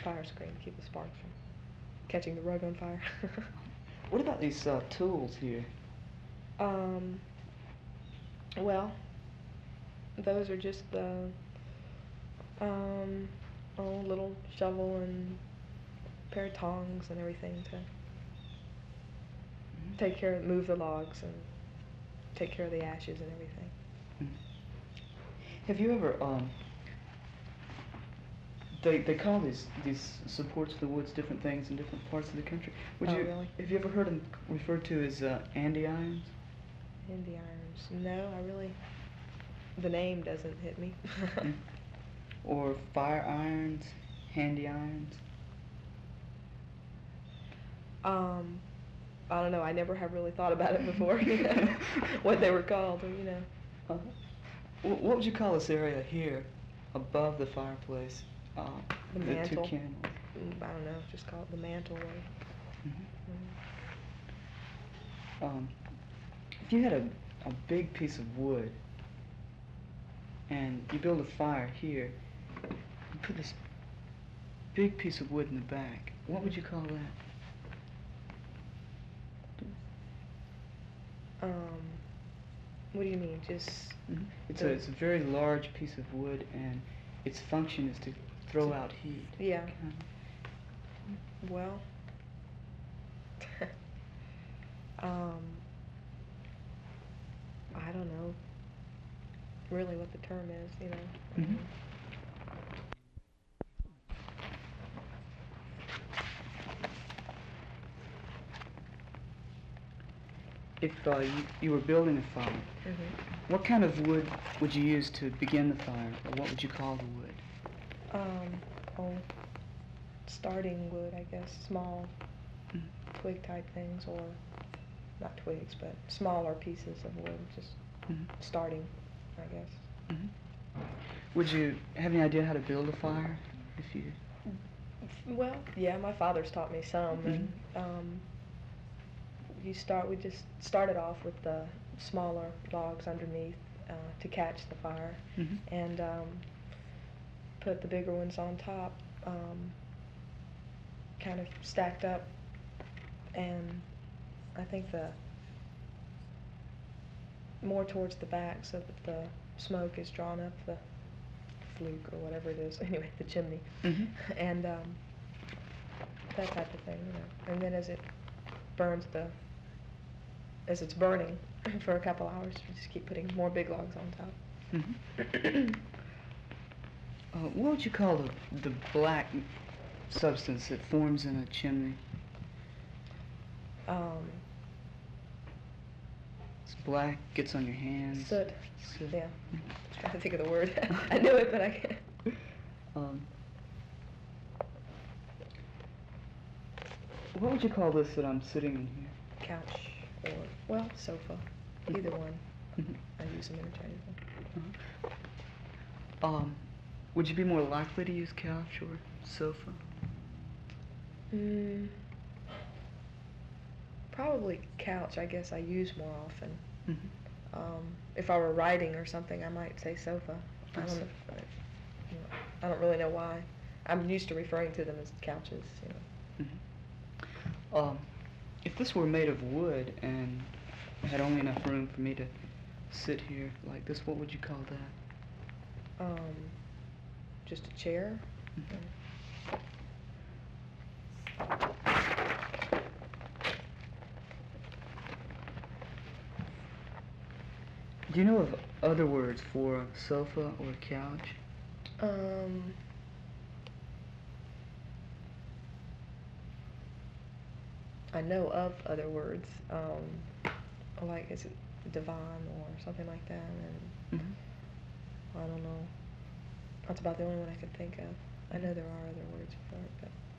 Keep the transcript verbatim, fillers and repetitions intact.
fire screen to keep the sparks from catching the rug on fire. What about these uh, tools here? um, well, those are just the um, oh, little shovel and pair of tongs and everything to Mm-hmm. take care of, move the logs and take care of the ashes and everything. Mm-hmm. Have you ever um? They they call these these supports for the woods different things in different parts of the country. Would Oh, you really? have you ever heard them referred to as uh, andirons? Handy irons. No, I really, the name doesn't hit me. Mm. Or fire irons, handy irons? um, I don't know. I never have really thought about it before. You know, what they were called, or, you know. Uh, wh- what would you call this area here, above the fireplace? Uh, The two mantle. candles. Mm, I don't know. Just call it the mantle. Or, Mhm. mm. Um, if you had a, a big piece of wood and you build a fire here, you put this big piece of wood in the back, what would you call that? Um, what do you mean? Just Mm-hmm. It's, a, the- it's a very large piece of wood and its function is to throw out heat. Yeah. Kind Well, um, I don't know really what the term is, you know. Mhm. If uh, you, you were building a fire, Mm-hmm. what kind of wood would you use to begin the fire, or what would you call the wood? Um, oh, starting wood, I guess, small Mhm. twig type things, or not twigs, but smaller pieces of wood, just Mhm. starting, I guess. Mhm. Would you have any idea how to build a fire? If you, Well, yeah, my father's taught me some, and um, you start. We just started off with the smaller logs underneath uh, to catch the fire, Mhm. and um, put the bigger ones on top, um, kind of stacked up, and I think the more towards the back so that the smoke is drawn up the fluke or whatever it is. Anyway, the chimney, Mhm. and um, that type of thing, you know. And then as it burns the, as it's burning for a couple hours, you just keep putting more big logs on top. Mhm. uh, what would you call the, the black substance that forms in a chimney? Um, It's black, gets on your hands. soot. Soot. Yeah. Mhm. I'm trying to think of the word. I knew it, but I can't. Um, what would you call this that I'm sitting in here? Couch or, well, sofa. Either one. Mhm. I use them interchangeably. Uh-huh. Um, would you be more likely to use couch or sofa? Mm, probably couch, I guess I use more often. Mm-hmm. Um, if I were writing or something, I might say sofa. I don't know. If I, you know, I don't really know why. I'm used to referring to them as couches, you know. Mm-hmm. Um, if this were made of wood and had only enough room for me to sit here like this, what would you call that? Um, just a chair. Mhm. Do you know of other words for sofa or couch? Um, I know of other words, um, like is it divan or something like that, and Mm-hmm. I don't know. That's about the only one I can think of. I know there are other words for it, but